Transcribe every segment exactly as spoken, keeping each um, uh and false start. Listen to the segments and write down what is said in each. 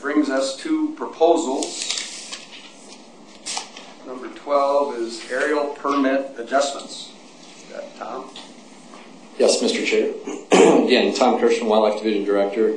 brings us to proposals. Number twelve is aerial permit adjustments. Is that Tom? Yes, Mister Chair. Again, Tom Kirshman, Wildlife Division Director.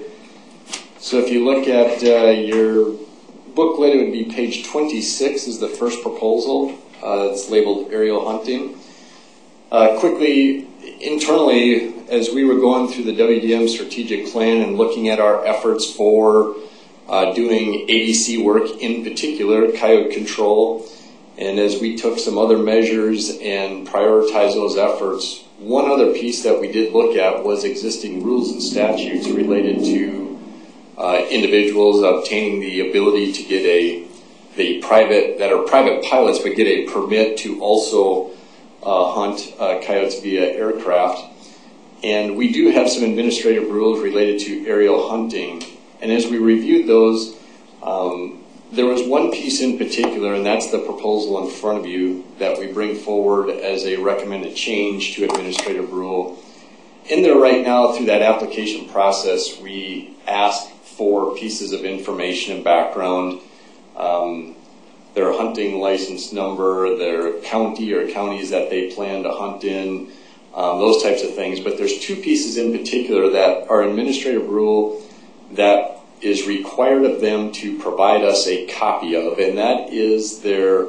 So if you look at uh, your booklet, it would be page twenty-six is the first proposal. Uh, it's labeled aerial hunting. Uh, quickly, internally, as we were going through the W D M strategic plan and looking at our efforts for uh, doing A D C work, in particular, coyote control, and as we took some other measures and prioritized those efforts, one other piece that we did look at was existing rules and statutes related to uh, individuals obtaining the ability to get a the private that are private pilots, but get a permit to also uh, hunt uh, coyotes via aircraft. And we do have some administrative rules related to aerial hunting. And as we reviewed those, um, there was one piece in particular, and that's the proposal in front of you that we bring forward as a recommended change to administrative rule. In there right now, through that application process, we ask for pieces of information and background, um, their hunting license number, their county or counties that they plan to hunt in, um, those types of things. But there's two pieces in particular that are administrative rule that is required of them to provide us a copy of, and that is their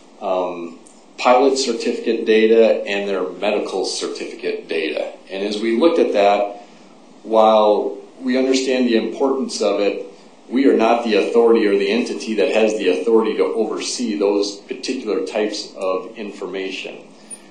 um, pilot certificate data and their medical certificate data. And as we looked at that, while we understand the importance of it, we are not the authority or the entity that has the authority to oversee those particular types of information.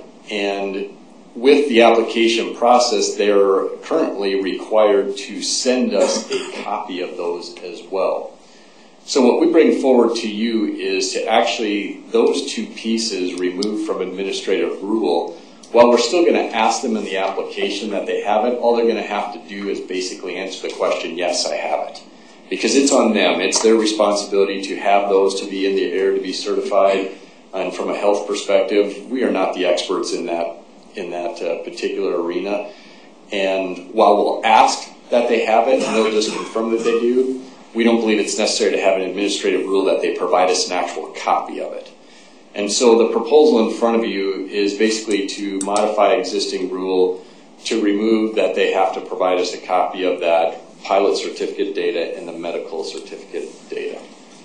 And with the application process, they're currently required to send us a copy of those as well. So what we bring forward to you is to actually those two pieces removed from administrative rule. While we're still going to ask them in the application that they have it, all they're going to have to do is basically answer the question, yes, I have it. Because it's on them. It's their responsibility to have those, to be in the air, to be certified. And from a health perspective, we are not the experts in that in that uh, particular arena. And while we'll ask that they have it and they'll just confirm that they do, we don't believe it's necessary to have an administrative rule that they provide us an actual copy of it. And so the proposal in front of you is basically to modify existing rule to remove that they have to provide us a copy of that pilot certificate data and the medical certificate data.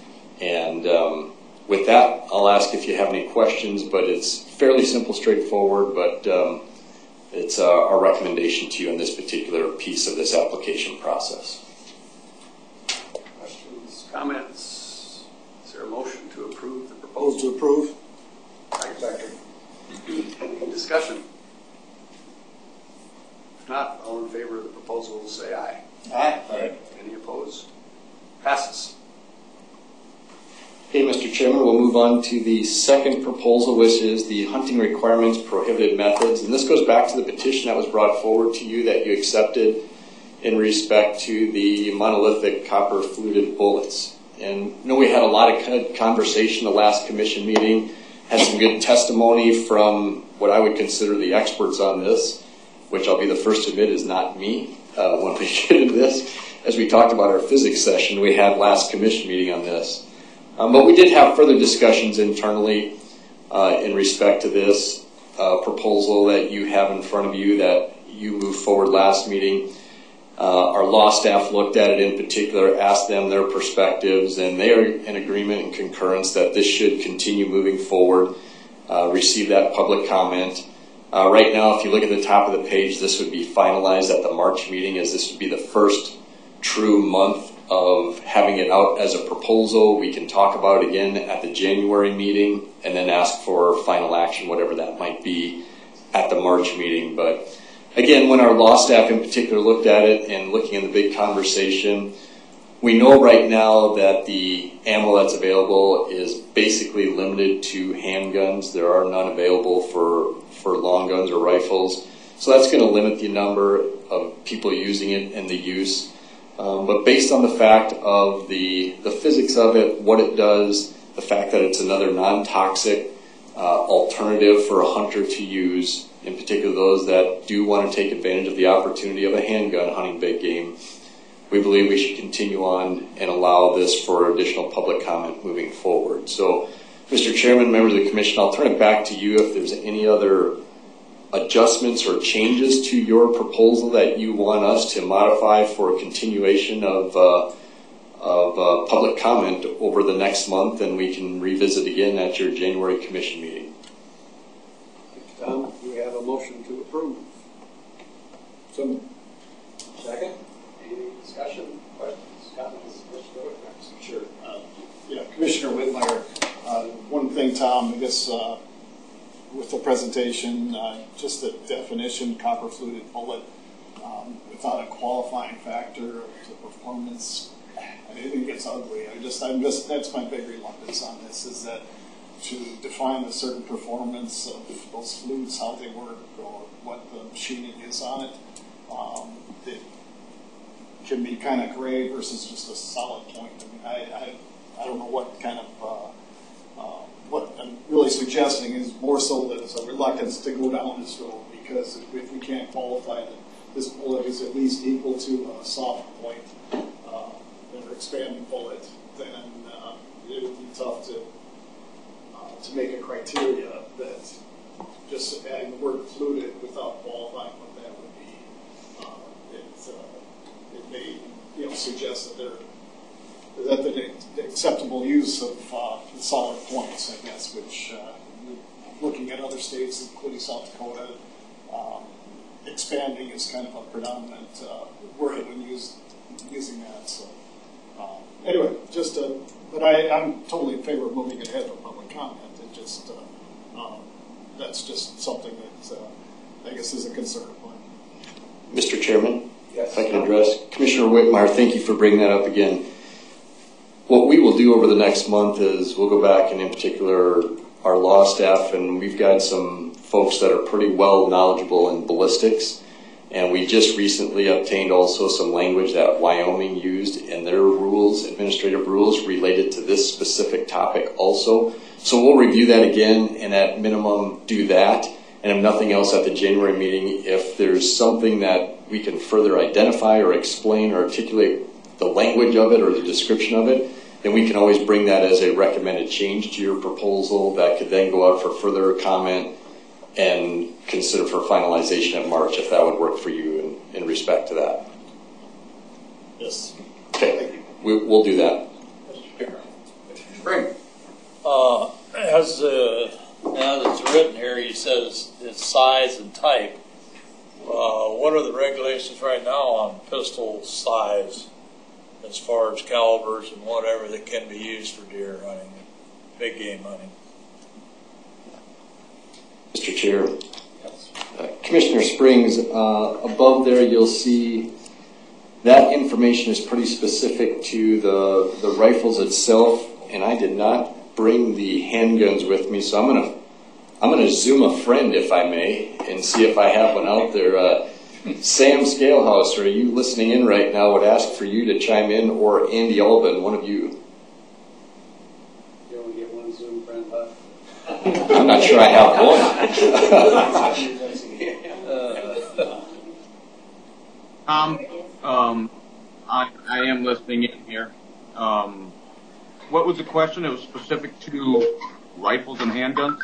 And um, with that, I'll ask if you have any questions, but it's fairly simple, straightforward, but um, it's uh, our recommendation to you in this particular piece of this application process. Questions, comments? Is there a motion to approve the proposal? Proposal to approve. Second. Any discussion? If not, all in favor of the proposal say aye. Aye. Aye. Any opposed? Passes. Okay, Mister Chairman, we'll move on to the second proposal, which is the hunting requirements, prohibited methods. And this goes back to the petition that was brought forward to you that you accepted in respect to the monolithic copper fluted bullets. And I know we had a lot of conversation the last commission meeting, had some good testimony from what I would consider the experts on this, which I'll be the first to admit is not me uh, when we get into this. As we talked about our physics session we had last commission meeting on this. Um, but we did have further discussions internally uh, in respect to this uh, proposal that you have in front of you that you moved forward last meeting. Uh, our law staff looked at it in particular, asked them their perspectives, and they are in agreement and concurrence that this should continue moving forward, uh, receive that public comment. Uh, right now, if you look at the top of the page, this would be finalized at the March meeting, as this would be the first true month of having it out as a proposal. We can talk about it again at the January meeting and then ask for final action, whatever that might be, at the March meeting. But again, when our law staff in particular looked at it and looking in the big conversation, we know right now that the ammo that's available is basically limited to handguns. There are none available for, for long guns or rifles. So that's going to limit the number of people using it and the use. Um, but based on the fact of the, the physics of it, what it does, the fact that it's another non-toxic uh, alternative for a hunter to use, in particular those that do want to take advantage of the opportunity of a handgun hunting big game, we believe we should continue on and allow this for additional public comment moving forward. So, Mister Chairman, members of the Commission, I'll turn it back to you if there's any other adjustments or changes to your proposal that you want us to modify for a continuation of uh, of uh, public comment over the next month, and we can revisit again at your January Commission meeting. Tom, we have a motion to approve. So, Second? Any discussion, questions, comments? Sure. Uh, yeah, Commissioner Whitmire, uh, one thing, Tom, I guess uh, with the presentation, uh, just the definition, copper fluted bullet, um, without a qualifying factor of the performance, I think it gets ugly. I just, I'm just, that's my big reluctance on this, is that to define a certain performance of those flutes, how they work, or what the machining is on it, um, it can be kind of gray versus just a solid point. I mean, I, I, I don't know what kind of, uh, uh, what I'm really suggesting is more so that it's a reluctance to go down this road, because if, if we can't qualify that this bullet is at least equal to a soft point, uh, or expanding bullet, then uh, it would be tough to uh, to make a criteria that just adding the word fluted without qualifying what that would be. Uh, it, uh, it may, you know, suggest that they're that the acceptable use of uh, solid points, I guess, which uh, looking at other states, including South Dakota, um, expanding is kind of a predominant uh, word when used using that. So um, anyway, just uh, but I, I'm totally in favor of moving ahead with public comment. It just uh, um, that's just something that uh, I guess is a concern of mine. Mister Chairman, Yes. if I can address Commissioner Whitmire, thank you for bringing that up again. What we will do over the next month is we'll go back, and in particular our law staff, and we've got some folks that are pretty well knowledgeable in ballistics, and we just recently obtained also some language that Wyoming used in their rules, administrative rules related to this specific topic also. So we'll review that again, and at minimum do that, and if nothing else at the January meeting, if there's something that we can further identify or explain or articulate the language of it or the description of it, then we can always bring that as a recommended change to your proposal that could then go out for further comment and consider for finalization in March, if that would work for you in, in respect to that. Yes. Okay, we, we'll do that. Spring. Uh, as, uh, as it's written here, he says it's size and type. Uh, what are the regulations right now on pistol size as far as calibers and whatever that can be used for deer hunting, big game hunting? Mister Chair, uh, Commissioner Springs, uh, above there you'll see that information is pretty specific to the, the rifles itself, and I did not bring the handguns with me, so I'm gonna I'm gonna Zoom a friend, if I may, and see if I have one out there. Uh, Sam Scalehouse, are you listening in right now? Would ask for you to chime in, or Andy Albin, one of you. you only get one Zoom friend left. I'm not sure I have one. Tom, um, I, I am listening in here. Um, what was the question? It was specific to rifles and handguns?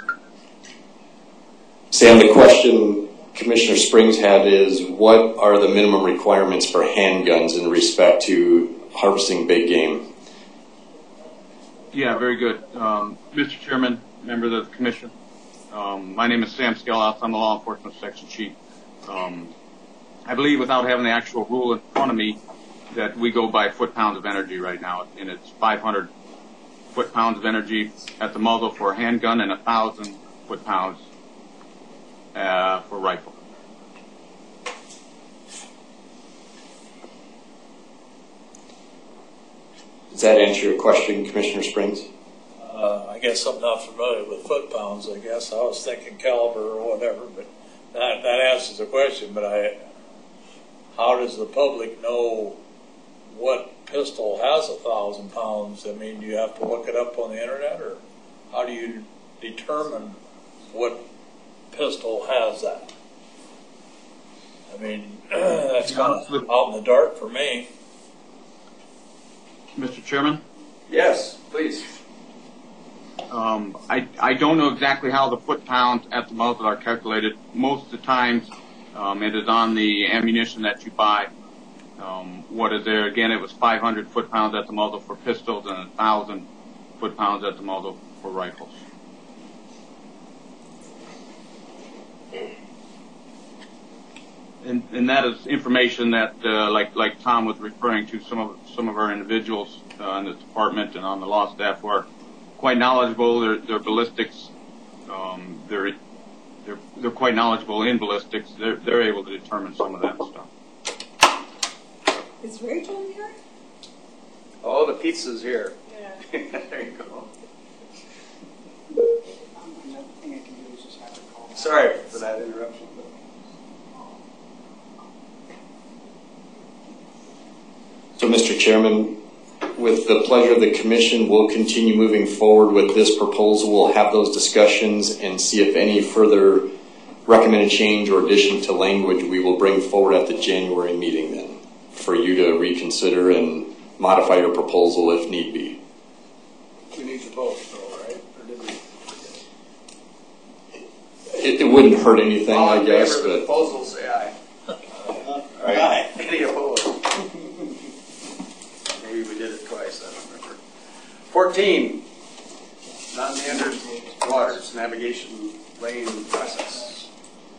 Sam, the question Commissioner Springs had is, what are the minimum requirements for handguns in respect to harvesting big game? Yeah, very good. Um, Mister Chairman, members of the Commission, um, my name is Sam Scalehouse. I'm the Law Enforcement Section Chief. Um, I believe, without having the actual rule in front of me, that we go by foot-pounds of energy right now, and it's five hundred foot-pounds of energy at the muzzle for a handgun and one thousand foot-pounds uh, for rifle. Does that answer your question, Commissioner Springs? Uh, I guess I'm not familiar with foot pounds, I guess. I was thinking caliber or whatever, but that, that answers the question. But I, how does the public know what pistol has a thousand pounds? I mean, do you have to look it up on the internet, or how do you determine what pistol has that? I mean, that's kind of out in the dark for me. Mister Chairman, Yes, please. um, I, I don't know exactly how the foot pounds at the muzzle are calculated. Most of the times, um, it is on the ammunition that you buy. Um, what is there? Again, it was five hundred foot pounds at the muzzle for pistols and one thousand foot pounds at the muzzle for rifles. And, and that is information that, uh, like like Tom was referring to, some of some of our individuals uh, in the department and on the law staff who are quite knowledgeable. They're, they're ballistics. Um, they're they're they're quite knowledgeable in ballistics. They're they're able to determine some of that stuff. Is Rachel here? Oh, the pizza's here. Yeah. There you go. Another thing I can do is just have to call. Sorry for that interruption. So, Mister Chairman, with the pleasure of the commission, we'll continue moving forward with this proposal. We'll have those discussions and see if any further recommended change or addition to language we will bring forward at the January meeting then for you to reconsider and modify your proposal if need be. We need to vote, though, right? Or did we? It, it wouldn't hurt anything, All I in guess, favor of the but proposal, say aye. Aye. Any opposed? Maybe we did it twice, I don't remember. fourteen, non-meandered waters, navigation lane process.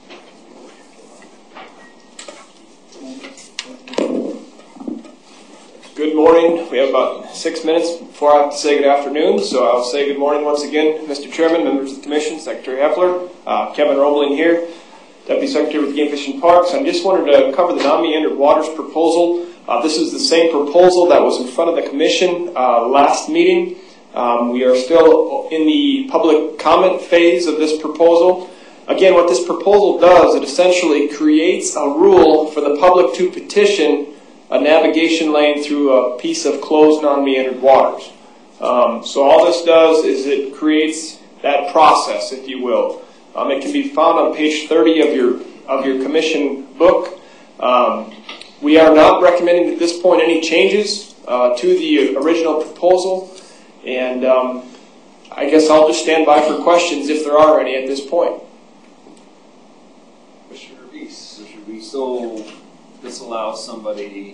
Good morning. We have about six minutes before I have to say good afternoon, so I'll say good morning once again, Mister Chairman, members of the Commission, Secretary Heffler, uh, Kevin Roebling here, Deputy Secretary with Game Fish and Parks. I just wanted to cover the non-meandered waters proposal. Uh, this is the same proposal that was in front of the Commission uh, last meeting. Um, we are still in the public comment phase of this proposal. Again, what this proposal does, it essentially creates a rule for the public to petition a navigation lane through a piece of closed non-meandered waters. Um, so all this does is it creates that process, if you will. Um, it can be found on page thirty of your of your commission book. Um, we are not recommending at this point any changes uh, to the original proposal, and um, I guess I'll just stand by for questions if there are any at this point. Commissioner Reese, Commissioner Reese, so this allows somebody,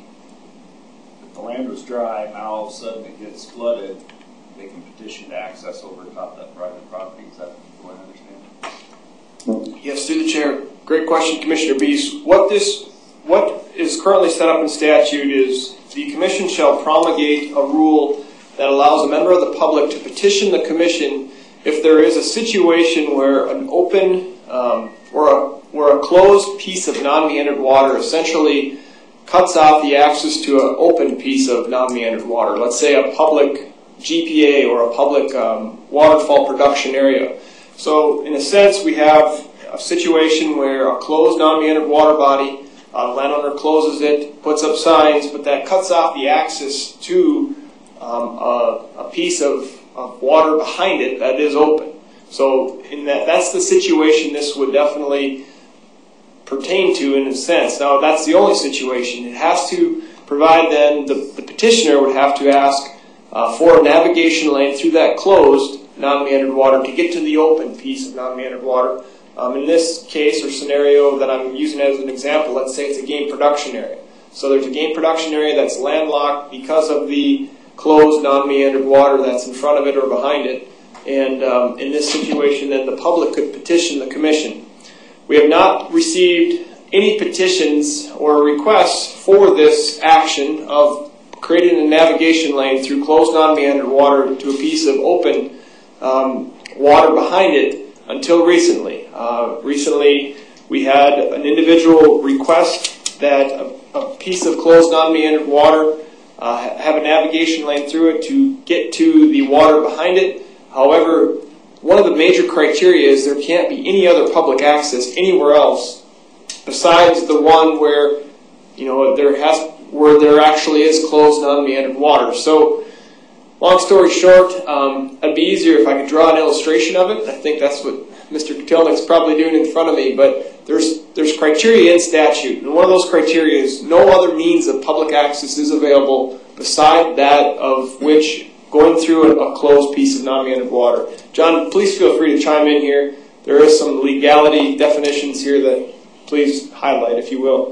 if the land was dry, now all of a sudden it gets flooded, they can petition to access over top of that private property. Is that the way I understand? Yes, through the chair. Great question, Commissioner Beast. What this, what is currently set up in statute is the commission shall promulgate a rule that allows a member of the public to petition the commission if there is a situation where an open um, or a where a closed piece of non-meandered water essentially cuts off the access to an open piece of non-meandered water. Let's say a public G P A or a public um, waterfall production area. So in a sense, we have a situation where a closed non-meandered water body, uh, the landowner closes it, puts up signs, but that cuts off the access to um, a, a piece of, of water behind it that is open. So in that, that's the situation this would definitely pertain to in a sense. Now, that's the only situation. It has to provide then, the, the petitioner would have to ask uh, for a navigation lane through that closed non-meandered water to get to the open piece of non-meandered water. Um, in this case or scenario that I'm using as an example, let's say it's a game production area. So there's a game production area that's landlocked because of the closed non-meandered water that's in front of it or behind it. And um, in this situation, then the public could petition the commission. We have not received any petitions or requests for this action of creating a navigation lane through closed non-meandered water to a piece of open um, water behind it until recently. Uh, recently, we had an individual request that a, a piece of closed non-meandered water uh, have a navigation lane through it to get to the water behind it. However, one of the major criteria is there can't be any other public access anywhere else besides the one where, you know, there has where there actually is closed non-meandered water. So, long story short, um, it'd be easier if I could draw an illustration of it. I think that's what Mister Kotelnik's probably doing in front of me. But there's there's criteria in statute, and one of those criteria is no other means of public access is available beside that of which going through a, a closed piece of non-meandered water. John, please feel free to chime in here. There is some legality definitions here that please highlight, if you will.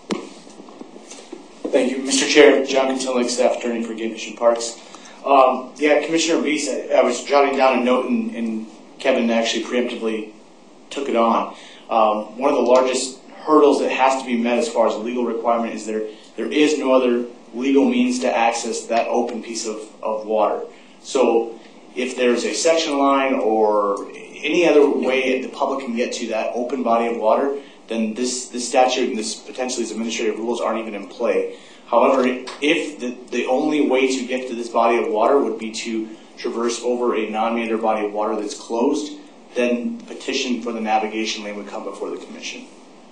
Thank you, Mister Chair. John Cotillick, staff attorney for Game Fish and Parks. Um, yeah, Commissioner Reese, I, I was jotting down a note, and, and Kevin actually preemptively took it on. Um, one of the largest hurdles that has to be met as far as a legal requirement is there there is no other legal means to access that open piece of, of water. So if there's a section line or any other way the public can get to that open body of water, then this, this statute and this potentially these administrative rules aren't even in play. However, if the, the only way to get to this body of water would be to traverse over a non-meander body of water that's closed, then the petition for the navigation lane would come before the commission.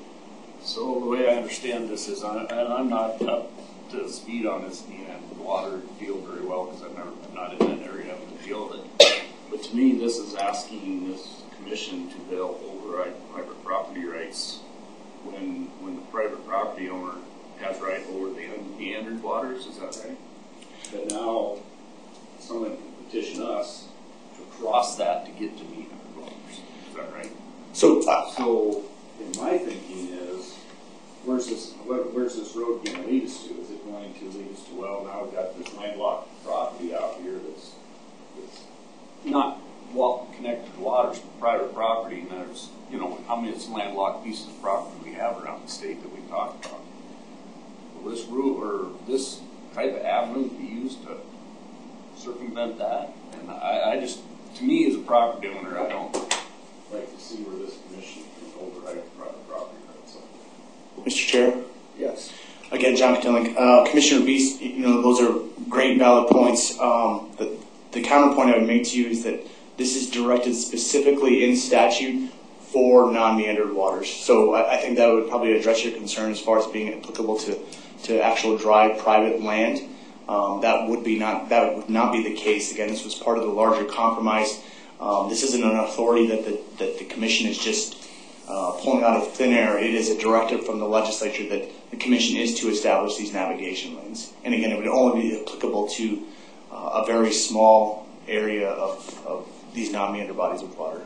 So the way I understand this is, and I'm not up to speed on this and water field very well because I've never, I'm not in that area having to deal with it. But to me, this is asking this commission to they'll override private property rights when when the private property owner has right over the unmeandered waters. Is that right? But now someone can petition us to cross that to get to meandered waters. Is that right? So, uh, So, in my thinking is, where's this, where, where's this road going to lead us to? Is it going to lead us to, well, now we've got this landlocked property out here that's, that's not well connected to waters, but private property, and there's, you know, how many landlocked pieces of property we have around the state that we talked about? Will this rule, or this type of avenue be used to circumvent that? And I, I just, to me as a property owner, I don't like to see where this commission can override private property rights. Mister Chair? yes. Again, John Cotillick. Uh, Commissioner Beast, you know, those are great valid points. Um, the, the counterpoint I would make to you is that this is directed specifically in statute for non-meandered waters. So I, I think that would probably address your concern as far as being applicable to, to actual dry private land. Um, that would be not that would not be the case. Again, this was part of the larger compromise. Um, this isn't an authority that the that the commission is just uh, pulling out of thin air. It is a directive from the legislature that the commission is to establish these navigation lanes. And again, it would only be applicable to uh, a very small area of, of these non-meander bodies of water.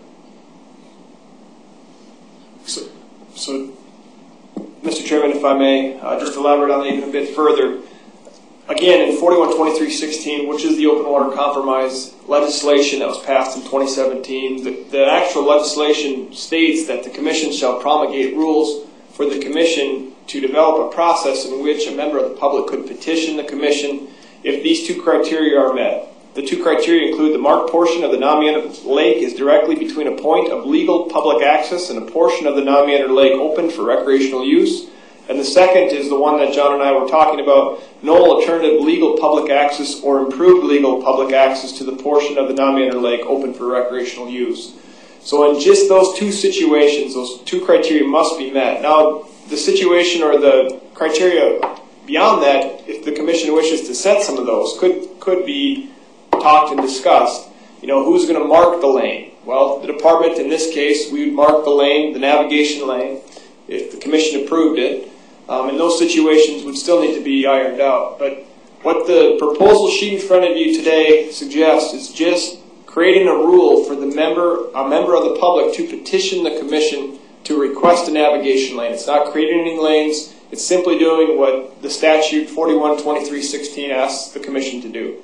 So, so, Mister Chairman, if I may, uh, just elaborate on that even a bit further. Again, in forty-one twenty-three sixteen, which is the open water compromise legislation that was passed in twenty seventeen, the, the actual legislation states that the commission shall promulgate rules for the commission to develop a process in which a member of the public could petition the commission if these two criteria are met. The two criteria include the marked portion of the non-meandered lake is directly between a point of legal public access and a portion of the non-meandered lake open for recreational use. And the second is the one that John and I were talking about, no alternative legal public access or improved legal public access to the portion of the non-meandered lake open for recreational use. So in just those two situations, those two criteria must be met. Now, the situation or the criteria beyond that, if the commission wishes to set some of those, could could be talked and discussed. You know, who's going to mark the lane? Well, the department, in this case, we would mark the lane, the navigation lane, if the commission approved it. Um, and those situations would still need to be ironed out. But what the proposal sheet in front of you today suggests is just creating a rule for the member, a member of the public to petition the commission to request a navigation lane. It's not creating any lanes. It's simply doing what the statute forty-one twenty-three sixteen asks the commission to do.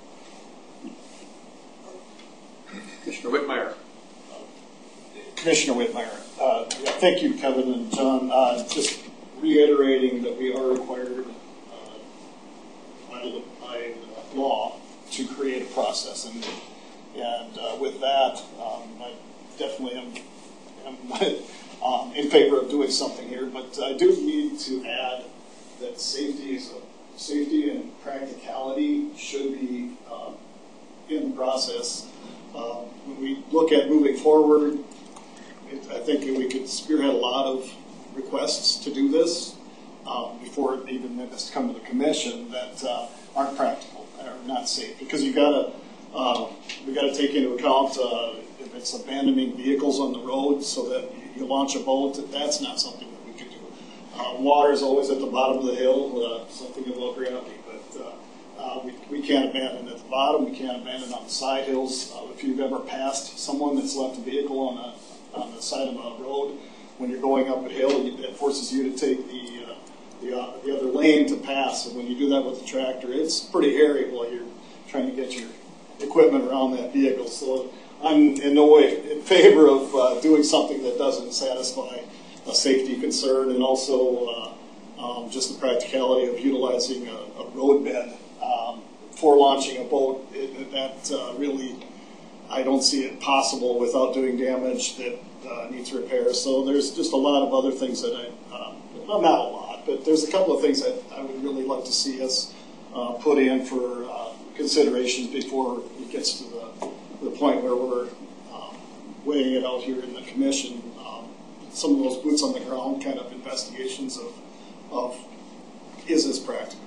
Commissioner Whitmire. Commissioner Whitmire, uh, thank you, Kevin and John. Uh, just reiterating that we are required uh, by, by law to create a process, and and uh, with that, um, I definitely am, am um, in favor of doing something here. But I do need to add that safety is a, safety and practicality should be um, in the process. Um, when we look at moving forward, it, I think we could spearhead a lot of requests to do this um, before it even has to come to the commission that uh, aren't practical or not safe, because you got to uh, we got to take into account uh, if it's abandoning vehicles on the road so that you launch a boat. That's not something that we could do. Uh, water is always at the bottom of the hill, uh, something about gravity, but uh, we can't abandon at the bottom, we can't abandon on the side hills. Uh, if you've ever passed someone that's left a vehicle on a, on the side of a road, when you're going up a hill, you, it forces you to take the, uh, the, uh, the other lane to pass. And when you do that with a tractor, it's pretty hairy while you're trying to get your equipment around that vehicle. So I'm in no way in favor of uh, doing something that doesn't satisfy a safety concern, and also uh, um, just the practicality of utilizing a, a roadbed um, for launching a boat. It, that uh, really, I don't see it possible without doing damage that uh, needs repair. So there's just a lot of other things that I, um, well, not a lot, but there's a couple of things that I would really like to see us uh, put in for uh, considerations before it gets to the, the point where we're um, weighing it out here in the commission. Um, some of those boots on the ground kind of investigations of, of is this practical?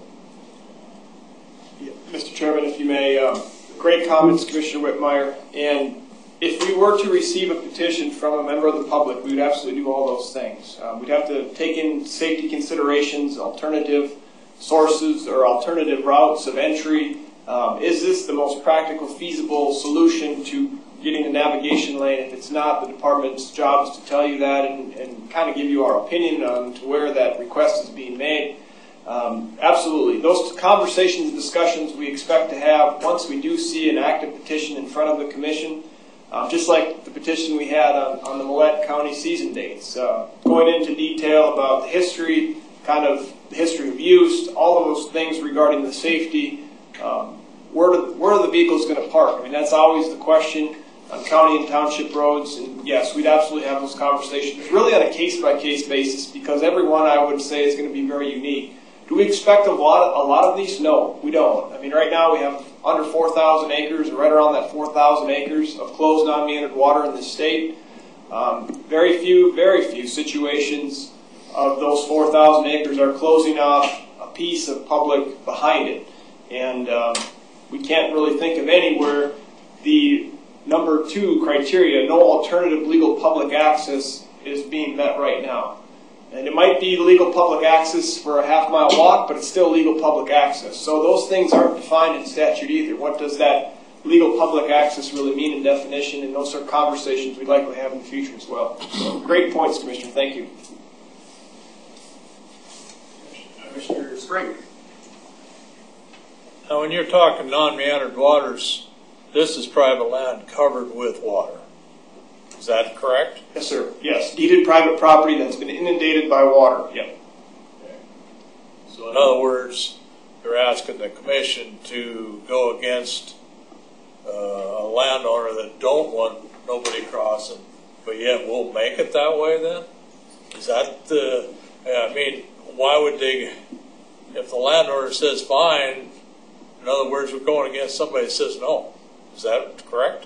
Yeah, Mister Chairman, if you may, um, great comments, Commissioner Whitmire. And if we were to receive a petition from a member of the public, we would absolutely do all those things. Um, we'd have to take in safety considerations, alternative sources or alternative routes of entry. Um, is this the most practical, feasible solution to getting a navigation lane? If it's not, the department's job is to tell you that and, and kind of give you our opinion on to where that request is being made. Um, absolutely. Those conversations and discussions we expect to have once we do see an active petition in front of the commission, um, just like the petition we had on, on the Millette County season dates, uh, going into detail about the history, kind of the history of use, all of those things regarding the safety. Um, where, do, where are the vehicles going to park? I mean, that's always the question on county and township roads. And yes, we'd absolutely have those conversations, really on a case-by-case basis, because every one I would say is going to be very unique. Do we expect a lot of, a lot of these? No, we don't. I mean, right now we have under four thousand acres, or right around that four thousand acres of closed, non-meandered water in the state. Um, very few, very few situations of those four thousand acres are closing off a piece of public behind it. And um, we can't really think of anywhere the number two criteria, no alternative legal public access, is being met right now. And it might be legal public access for a half mile walk, but it's still legal public access. So those things aren't defined in statute either. What does that legal public access really mean in definition? And those are conversations we'd likely have in the future as well. So great points, Commissioner. Thank you. Commissioner Spring. Now, when you're talking non-meandered waters, this is private land covered with water. Is that correct? Yes, sir. Yes. Deeded private property that's been inundated by water. Yep. Okay. So in other words, you're asking the commission to go against uh, a landowner that don't want nobody crossing, but yet we'll make it that way then? Is that the, I mean, why would they, if the landowner says fine, in other words, we're going against somebody that says no. Is that correct?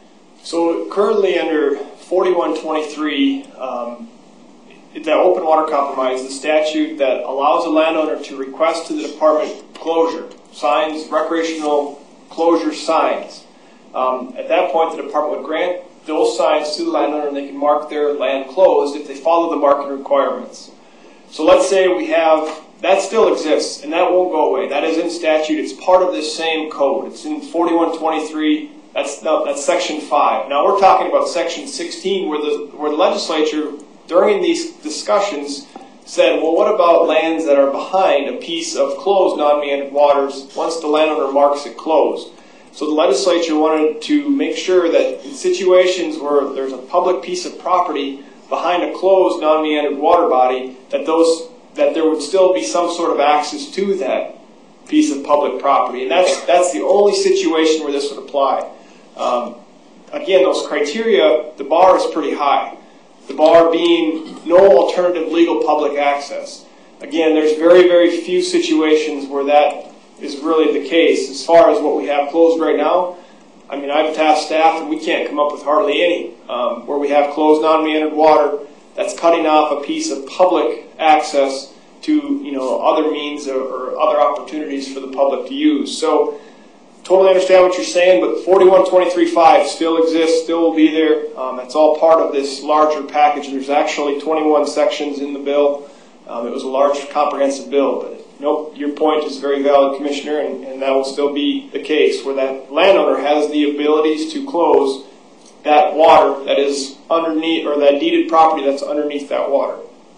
So currently under forty-one twenty-three, um, the open water compromise, the statute that allows a landowner to request to the department closure, signs, recreational closure signs. Um, at that point, the department would grant those signs to the landowner and they can mark their land closed if they follow the marking requirements. So let's say we have, that still exists and that won't go away. That is in statute. It's part of this same code. It's in forty-one twenty-three. That's no, that's section five. Now we're talking about section sixteen, where the where the legislature during these discussions said, well, what about lands that are behind a piece of closed non-meandered waters once the landowner marks it closed? So the legislature wanted to make sure that in situations where there's a public piece of property behind a closed non-meandered water body, that those that there would still be some sort of access to that piece of public property, and that's that's the only situation where this would apply. Um, again, those criteria, the bar is pretty high. The bar being no alternative legal public access. Again, there's very, very few situations where that is really the case. As far as what we have closed right now, I mean, I've tasked staff and we can't come up with hardly any um, where we have closed non-meandered water that's cutting off a piece of public access to, you know, other means or, or other opportunities for the public to use. So totally understand what you're saying, but forty-one twenty-three point five still exists, still will be there. Um, it's all part of this larger package. There's actually twenty-one sections in the bill. Um, it was a large, comprehensive bill, but nope, your point is very valid, Commissioner, and, and that will still be the case, where that landowner has the abilities to close that water that is underneath, or that deeded property that's underneath that water.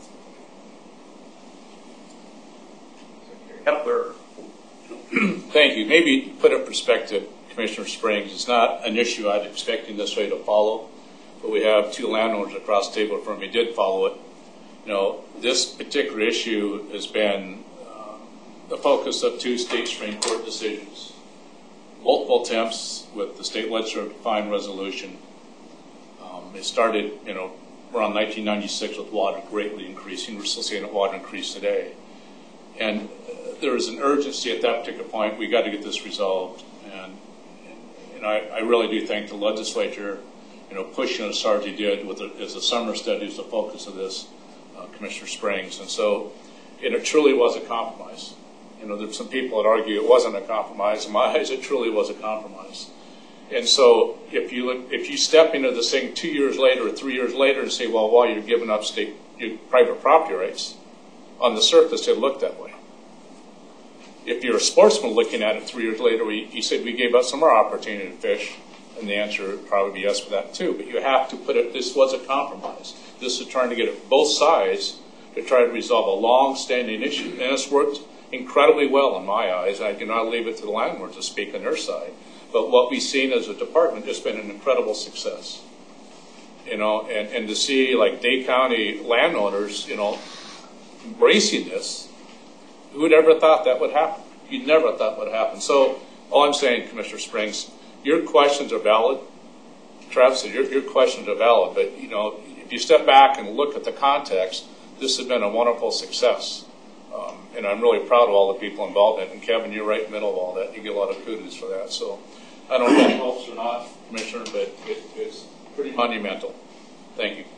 Hepler. Thank you. Maybe put in perspective, Commissioner Springs, it's not an issue I'd expecting this way to follow, but we have two landowners across the table from me did follow it. You know, this particular issue has been uh, the focus of two state Supreme Court decisions. Multiple attempts with the state legislature to find resolution. Um, it started, you know, around nineteen ninety-six with water greatly increasing. We're still seeing that water increase today. And uh, there was an urgency at that particular point. We got to get this resolved. And, and, and I, I really do thank the legislature, you know, pushing as hard as they did with the, as the summer study is the focus of this, uh, Commissioner Springs. And so, and it truly was a compromise. You know, there's some people that argue it wasn't a compromise. In my eyes, it truly was a compromise. And so, if you look, if you step into this thing two years later or three years later and say, well, while you're giving up state your private property rights, on the surface, it looked that way. If you're a sportsman looking at it three years later, we, you said we gave up some more opportunity to fish, and the answer would probably be yes for that too. But you have to put it, this was a compromise. This is trying to get it both sides to try to resolve a long-standing issue. And it's worked incredibly well in my eyes. I do not leave it to the landlords to speak on their side. But what we've seen as a department has been an incredible success. You know, and, and to see like Dade County landowners, you know, embracing this, who would ever thought that would happen? You never thought would happen. So all I'm saying, Commissioner Springs, your questions are valid. Travis said your, your questions are valid, but you know, if you step back and look at the context, this has been a wonderful success. Um, and I'm really proud of all the people involved in it. And Kevin, you're right in the middle of all that. You get a lot of kudos for that. So I don't know if that helps or not, Commissioner, but it, it's pretty monumental. Thank you.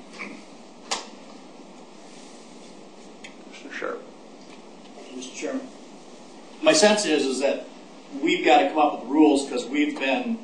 Commissioner Sharp. Mister Chairman. My sense is, is that we've got to come up with rules because we've been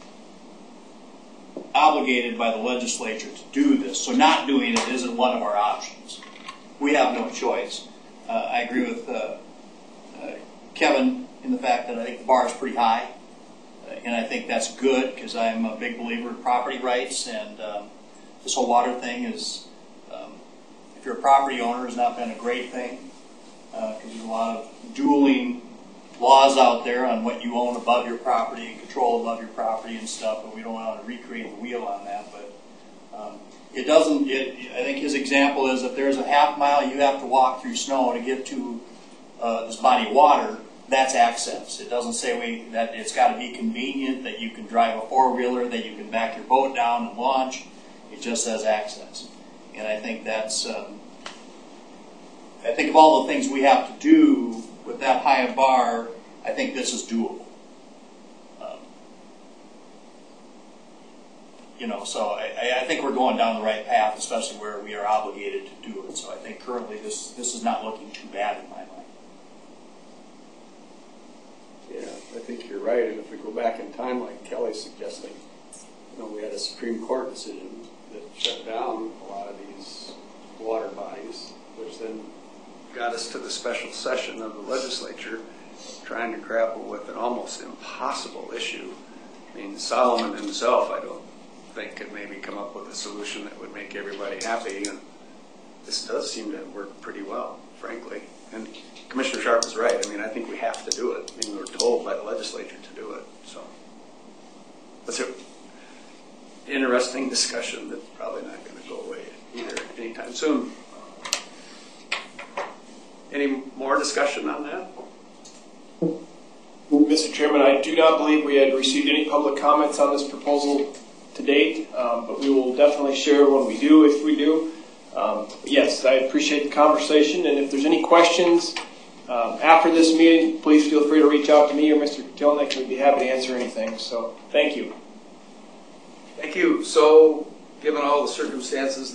obligated by the legislature to do this. So not doing it isn't one of our options. We have no choice. Uh, I agree with uh, uh, Kevin in the fact that I think the bar is pretty high. Uh, and I think that's good because I'm a big believer in property rights. And um, this whole water thing is, um, if you're a property owner, has not been a great thing. Because uh, there's a lot of dueling laws out there on what you own above your property and control above your property and stuff, but we don't want to recreate the wheel on that. But um, it doesn't, it, I think his example is if there's a half mile you have to walk through snow to get to uh, this body of water, that's access. It doesn't say we, that it's got to be convenient, that you can drive a four-wheeler, that you can back your boat down and launch. It just says access. And I think that's, um, I think of all the things we have to do with that high a bar, I think this is doable. Um, you know, so I, I think we're going down the right path, especially where we are obligated to do it. So I think currently this this is not looking too bad in my mind. Yeah, I think you're right. And if we go back in time, like Kelly's suggesting, you know, we had a Supreme Court decision that shut down a lot of these water bodies, which then Got us to the special session of the legislature trying to grapple with an almost impossible issue. I mean, Solomon himself, I don't think, could maybe come up with a solution that would make everybody happy. And this does seem to work pretty well, frankly. And Commissioner Sharp is right. I mean, I think we have to do it. I mean, we were told by the legislature to do it. So that's an interesting discussion that's probably not going to go away either anytime soon. Any more discussion on that? Mister Chairman, I do not believe we had received any public comments on this proposal to date, um, but we will definitely share when we do, if we do. Um, yes, I appreciate the conversation, and if there's any questions um, after this meeting, please feel free to reach out to me or Mister Jelnick. We'd be happy to answer anything. So, thank you. Thank you. So, given all the circumstances